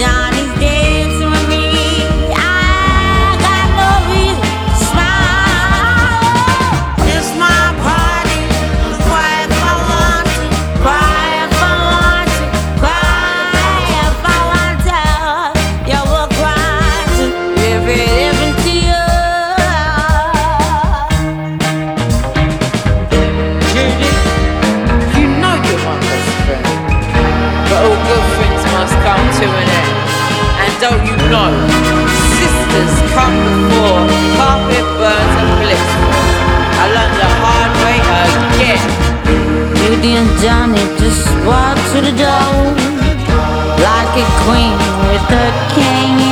Johnny's dancing with me. I got no reason to smile. It's my party. Cry if I want to. Cry if I want to. Cry if I want to. You will cry too if it isn't to you. Judy, you know you're my best friend, but all good things must come to an end. And don't you know, sisters come before carpet burns and blisters. I learned the hard way again. Judy and Johnny just walked to the door like a queen with her king.